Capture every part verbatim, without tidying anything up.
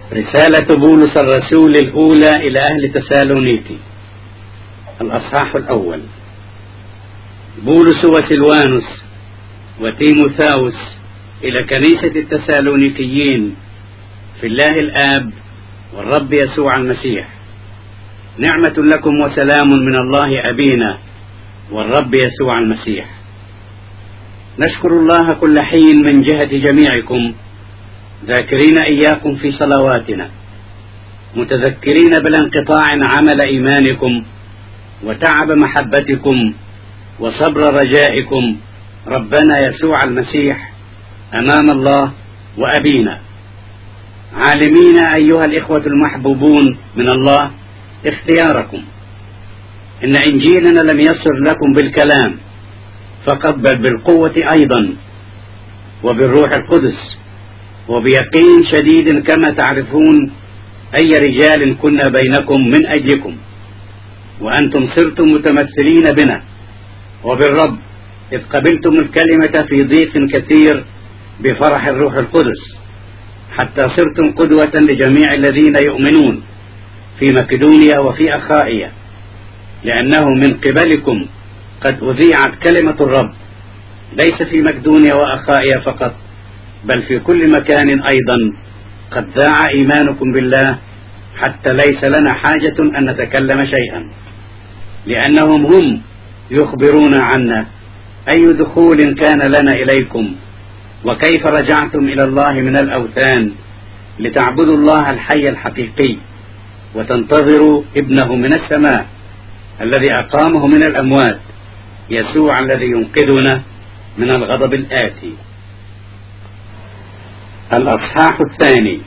رسالة بولس الرسول الأولى إلى أهل تسالونيكي، الأصحاح الأول. بولس وسلوانوس وتيموثاوس إلى كنيسة التسالونيكيين في الله الآب والرب يسوع المسيح، نعمة لكم وسلام من الله أبينا والرب يسوع المسيح. نشكر الله كل حين من جهة جميعكم، ذاكرين إياكم في صلواتنا، متذكرين بلا انقطاع عمل إيمانكم وتعب محبتكم وصبر رجائكم ربنا يسوع المسيح أمام الله وأبينا، عالمين أيها الإخوة المحبوبون من الله اختياركم، إن إنجيلنا لم يصر لكم بالكلام فقط، بل بالقوة أيضا وبالروح القدس وبيقين شديد، كما تعرفون أي رجال كنا بينكم من أجلكم، وأنتم صرتم متمثلين بنا وبالرب، إذ قبلتم الكلمة في ضيق كثير بفرح الروح القدس، حتى صرتم قدوة لجميع الذين يؤمنون في مقدونيا وفي أخائيا، لأنه من قبلكم قد أذيعت كلمة الرب، ليس في مقدونيا وأخائيا فقط، بل في كل مكان أيضا قد ذاع إيمانكم بالله، حتى ليس لنا حاجة أن نتكلم شيئا، لأنهم هم يخبرون عنا أي دخول كان لنا إليكم، وكيف رجعتم إلى الله من الأوثان لتعبدوا الله الحي الحقيقي وتنتظروا ابنه من السماء الذي أقامه من الأموات، يسوع الذي ينقذنا من الغضب الآتي. الأصحاح الثاني.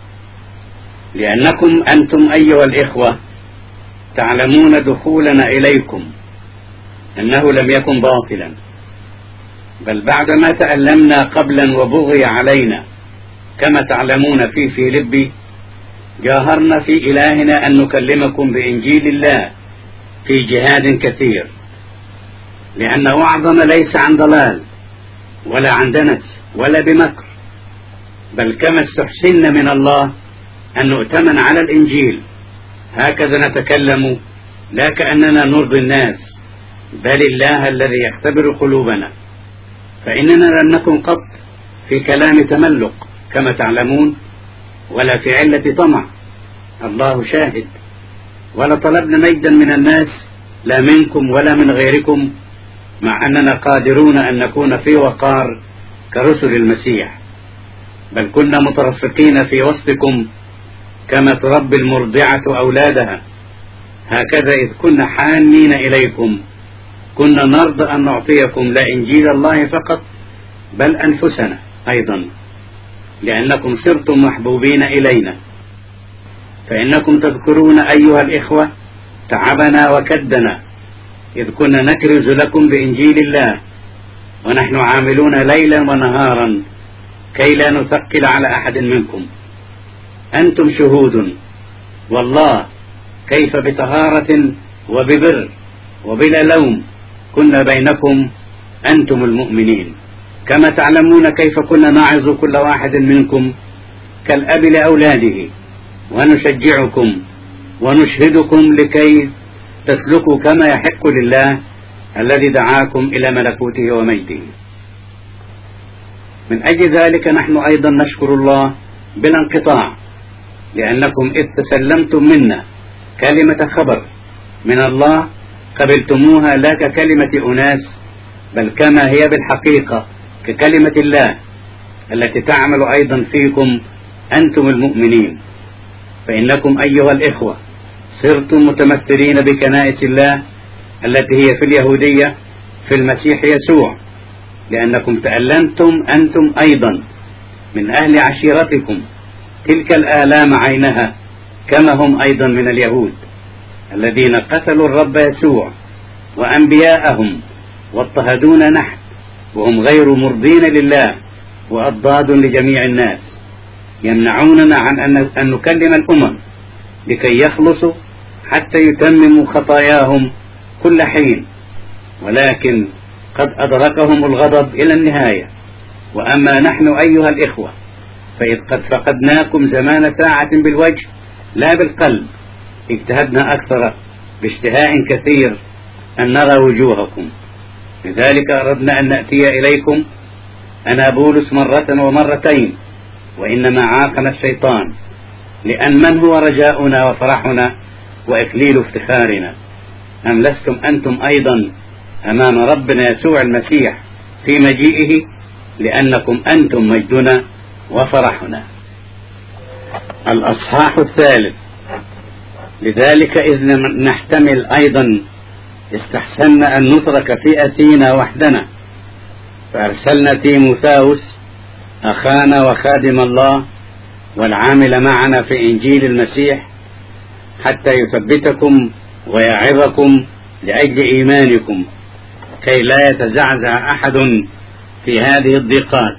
لأنكم أنتم أيها الإخوة تعلمون دخولنا إليكم أنه لم يكن باطلا، بل بعدما تألمنا قبلا وبغي علينا كما تعلمون في فيلبي، جاهرنا في إلهنا أن نكلمكم بإنجيل الله في جهاد كثير، لأن وعظنا ليس عن ضلال ولا عن دنس ولا بمكر، بل كما استحسنا من الله أن نؤتمن على الإنجيل، هكذا نتكلم، لا كأننا نرضي الناس، بل الله الذي يختبر قلوبنا، فإننا لم نكن قط في كلام تملق كما تعلمون، ولا في علة طمع، الله شاهد، ولا طلبنا مجدا من الناس، لا منكم ولا من غيركم، مع أننا قادرون أن نكون في وقار كرسل المسيح، بل كنا مترفقين في وسطكم كما تربي المرضعة أولادها، هكذا إذ كنا حانين إليكم كنا نرضى أن نعطيكم لا إنجيل الله فقط، بل أنفسنا أيضا، لأنكم صرتم محبوبين إلينا. فإنكم تذكرون أيها الإخوة تعبنا وكدنا، إذ كنا نكرز لكم بإنجيل الله، ونحن عاملون ليلا ونهارا كي لا نثقل على أحد منكم. أنتم شهود، والله كيف بطهارة وببر وبلا لوم كنا بينكم أنتم المؤمنين، كما تعلمون كيف كنا نعظ كل واحد منكم كالأب لأولاده، ونشجعكم ونشهدكم لكي تسلكوا كما يحق لله الذي دعاكم إلى ملكوته ومجده. من أجل ذلك نحن أيضا نشكر الله بلا انقطاع، لأنكم إذ تسلمتم منا كلمة خبر من الله قبلتموها لا ككلمة أناس، بل كما هي بالحقيقة ككلمة الله التي تعمل أيضا فيكم أنتم المؤمنين. فإنكم أيها الإخوة صرتم متمثلين بكنائس الله التي هي في اليهودية في المسيح يسوع، لأنكم تألمتم أنتم أيضا من أهل عشيرتكم تلك الآلام عينها، كما هم أيضا من اليهود الذين قتلوا الرب يسوع وأنبياءهم واضطهدونا نحن، وهم غير مرضين لله وأضداد لجميع الناس، يمنعوننا عن أن نكلم الأمم لكي يخلصوا حتى يتمموا خطاياهم كل حين، ولكن قد أدركهم الغضب إلى النهاية. وأما نحن أيها الإخوة فإذ قد فقدناكم زمان ساعة بالوجه لا بالقلب، اجتهدنا أكثر باشتهاء كثير أن نرى وجوهكم، لذلك أردنا أن نأتي إليكم أنا بولس مرة ومرتين، وإنما عاقنا الشيطان، لأن من هو رجاؤنا وفرحنا وإكليل افتخارنا؟ أم لستم أنتم أيضا أمام ربنا يسوع المسيح في مجيئه؟ لأنكم أنتم مجدنا وفرحنا. الأصحاح الثالث. لذلك إذ نحتمل أيضا استحسنا أن نترك في أثينا وحدنا، فأرسلنا تيموثاوس أخانا وخادم الله والعامل معنا في إنجيل المسيح حتى يثبتكم ويعظكم لأجل إيمانكم، كي لا يتزعزع أحد في هذه الضيقات،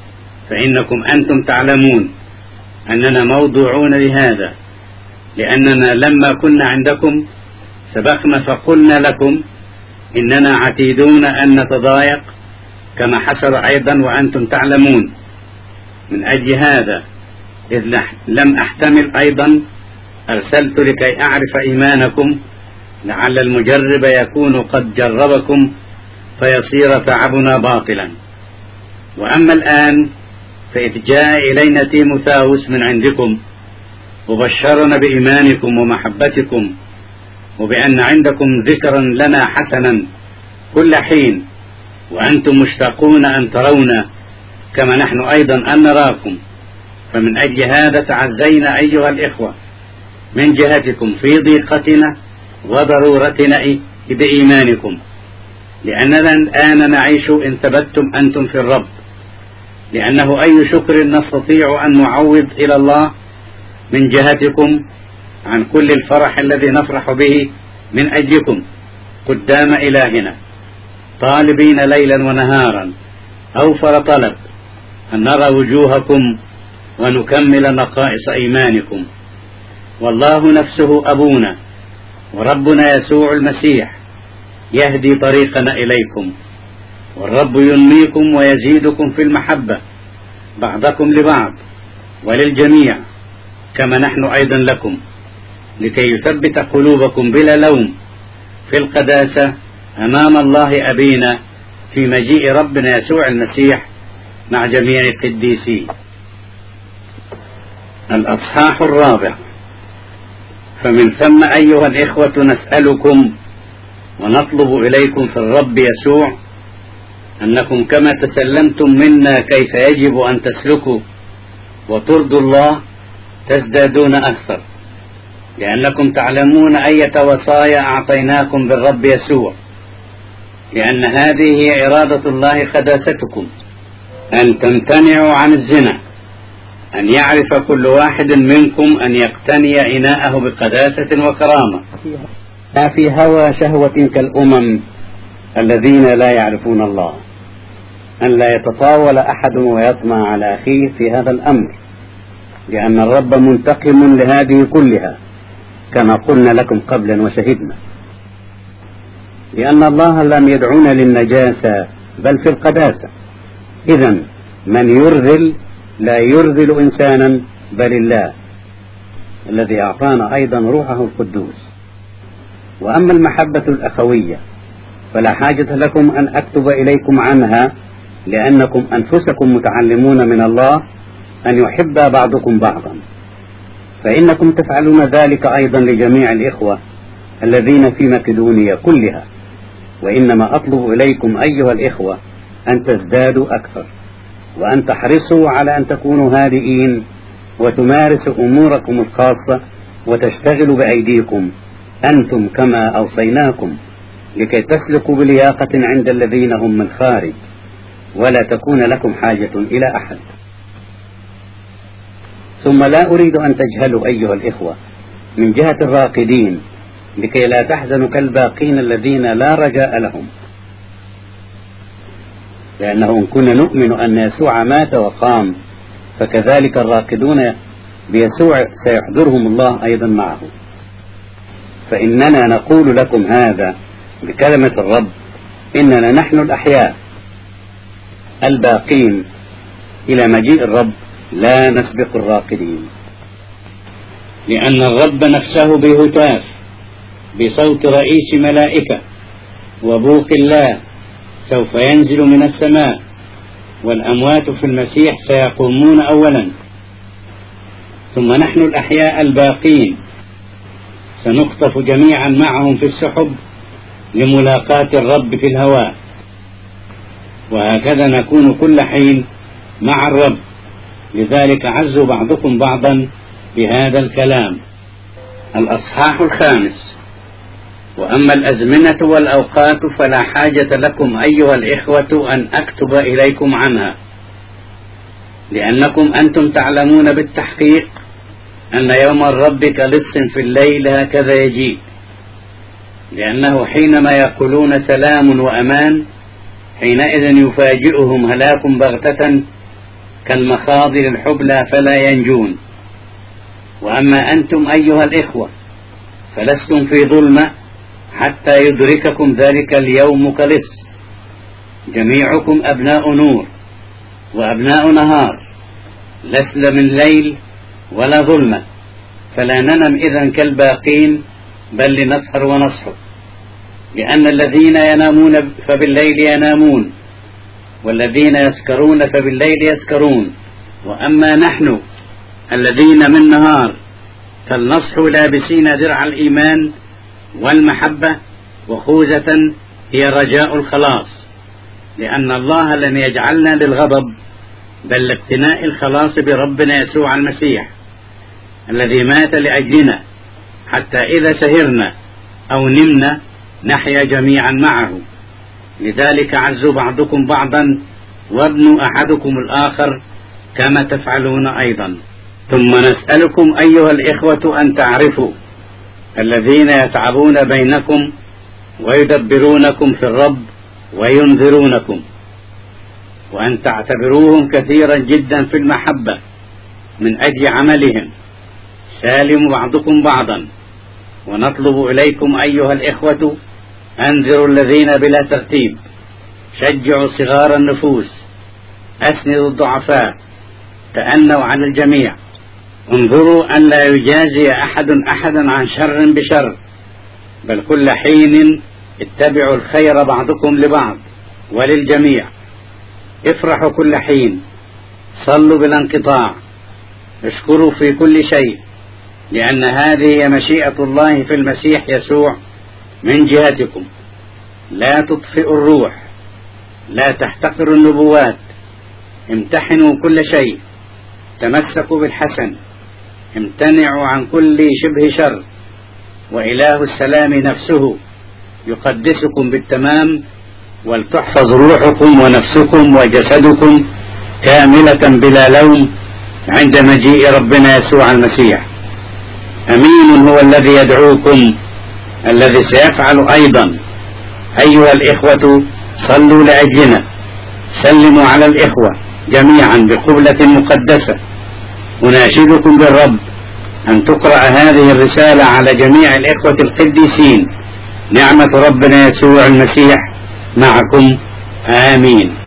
فإنكم أنتم تعلمون أننا موضوعون لهذا، لأننا لما كنا عندكم سبقنا فقلنا لكم إننا عتيدون أن نتضايق كما حصل أيضا وأنتم تعلمون. من أجل هذا إذ لم أحتمل أيضا أرسلت لكي أعرف إيمانكم، لعل المجرب يكون قد جربكم فيصير تعبنا باطلا. وأما الآن فإذ جاء إلينا تيموثاوس من عندكم وبشرنا بإيمانكم ومحبتكم، وبأن عندكم ذكرا لنا حسنا كل حين، وأنتم مشتاقون أن ترونا كما نحن أيضا أن نراكم، فمن أجل هذا تعزينا أيها الإخوة من جهتكم في ضيقتنا وضرورتنا بإيمانكم، لأننا الآن نعيش إن ثبتتم أنتم في الرب، لأنه أي شكر نستطيع أن نعوض إلى الله من جهتكم عن كل الفرح الذي نفرح به من أجلكم قدام إلهنا، طالبين ليلا ونهارا أوفر طلب أن نرى وجوهكم ونكمل نقائص إيمانكم. والله نفسه أبونا وربنا يسوع المسيح يهدي طريقنا إليكم، والرب ينميكم ويزيدكم في المحبة بعضكم لبعض وللجميع كما نحن أيضا لكم، لكي يثبت قلوبكم بلا لوم في القداسة أمام الله أبينا في مجيء ربنا يسوع المسيح مع جميع القديسين. الأصحاح الرابع. فمن ثم أيها الإخوة نسألكم ونطلب إليكم في الرب يسوع أنكم كما تسلمتم منا كيف يجب أن تسلكوا وترضوا الله تزدادون أكثر، لأنكم تعلمون أية وصايا أعطيناكم بالرب يسوع، لأن هذه هي إرادة الله قداستكم، أن تمتنعوا عن الزنا، أن يعرف كل واحد منكم أن يقتني إناءه بقداسة وكرامة، لا في هوى شهوة كالأمم الذين لا يعرفون الله، أن لا يتطاول أحد ويطمع على أخيه في هذا الأمر، لأن الرب منتقم لهذه كلها كما قلنا لكم قبلا وشهدنا، لأن الله لم يدعونا للنجاسة بل في القداسة. إذن من يرذل لا يرذل إنسانا بل الله الذي أعطانا أيضا روحه القدوس. وأما المحبة الأخوية فلا حاجة لكم أن أكتب إليكم عنها، لأنكم أنفسكم متعلمون من الله أن يحب بعضكم بعضا، فإنكم تفعلون ذلك أيضا لجميع الإخوة الذين في مقدونيا كلها. وإنما أطلب إليكم أيها الإخوة أن تزدادوا أكثر، وأن تحرصوا على أن تكونوا هادئين وتمارسوا أموركم الخاصة وتشتغلوا بأيديكم أنتم كما أوصيناكم، لكي تسلكوا بلياقة عند الذين هم من خارج، ولا تكون لكم حاجة إلى أحد. ثم لا أريد أن تجهلوا أيها الإخوة من جهة الراقدين، لكي لا تحزنوا كالباقين الذين لا رجاء لهم، لأنه إن كنا نؤمن أن يسوع مات وقام فكذلك الراقدون بيسوع سيحضرهم الله أيضا معه. فإننا نقول لكم هذا بكلمة الرب، إننا نحن الأحياء الباقين إلى مجيء الرب لا نسبق الراقدين، لأن الرب نفسه بهتاف بصوت رئيس ملائكة وبوق الله سوف ينزل من السماء، والأموات في المسيح سيقومون أولا، ثم نحن الأحياء الباقين سنخطف جميعا معهم في السحب لملاقاة الرب في الهواء، وهكذا نكون كل حين مع الرب. لذلك عزوا بعضكم بعضا بهذا الكلام. الأصحاح الخامس. وأما الأزمنة والأوقات فلا حاجة لكم أيها الإخوة أن أكتب إليكم عنها، لأنكم أنتم تعلمون بالتحقيق أن يوم الرب كلص في الليل هكذا يجيء، لأنه حينما يقولون سلام وأمان حينئذ يفاجئهم هلاك بغتة كالمخاض الحبلى فلا ينجون. وأما أنتم أيها الإخوة فلستم في ظلمة حتى يدرككم ذلك اليوم كلص، جميعكم أبناء نور وأبناء نهار، لسنا من ليل ولا ظلمة، فلا ننم إذن كالباقين بل لنسهر ونصحب، لأن الذين ينامون فبالليل ينامون، والذين يسكرون فبالليل يسكرون. وأما نحن الذين من نهار فلنصح لابسين درع الإيمان والمحبة وخوذة هي رجاء الخلاص، لأن الله لم يجعلنا للغضب بل لابتناء الخلاص بربنا يسوع المسيح الذي مات لأجلنا، حتى إذا سهرنا أو نمنا نحيا جميعا معه. لذلك عزوا بعضكم بعضا وابنوا أحدكم الآخر كما تفعلون أيضا. ثم نسألكم أيها الإخوة أن تعرفوا الذين يتعبون بينكم ويدبرونكم في الرب وينذرونكم، وأن تعتبروهم كثيرا جدا في المحبة من أجل عملهم، سالموا بعضكم بعضا. ونطلب إليكم أيها الإخوة أنذروا الذين بلا ترتيب، شجعوا صغار النفوس، أسندوا الضعفاء، تأنوا على الجميع، انظروا أن لا يجازي أحد أحدا عن شر بشر، بل كل حين اتبعوا الخير بعضكم لبعض وللجميع. افرحوا كل حين، صلوا بلا انقطاع، اشكروا في كل شيء، لأن هذه هي مشيئة الله في المسيح يسوع من جهتكم. لا تطفئوا الروح، لا تحتقروا النبوات، امتحنوا كل شيء، تمسكوا بالحسن، امتنعوا عن كل شبه شر، وإله السلام نفسه يقدسكم بالتمام، ولتحفظ روحكم ونفسكم وجسدكم كاملة بلا لوم عند مجيء ربنا يسوع المسيح. أمين هو الذي يدعوكم الذي سيفعل أيضا. أيها الإخوة صلوا لأجلنا، سلموا على الإخوة جميعا بقبلة مقدسة. أناشدكم بالرب أن تقرأ هذه الرسالة على جميع الإخوة القديسين. نعمة ربنا يسوع المسيح معكم. آمين.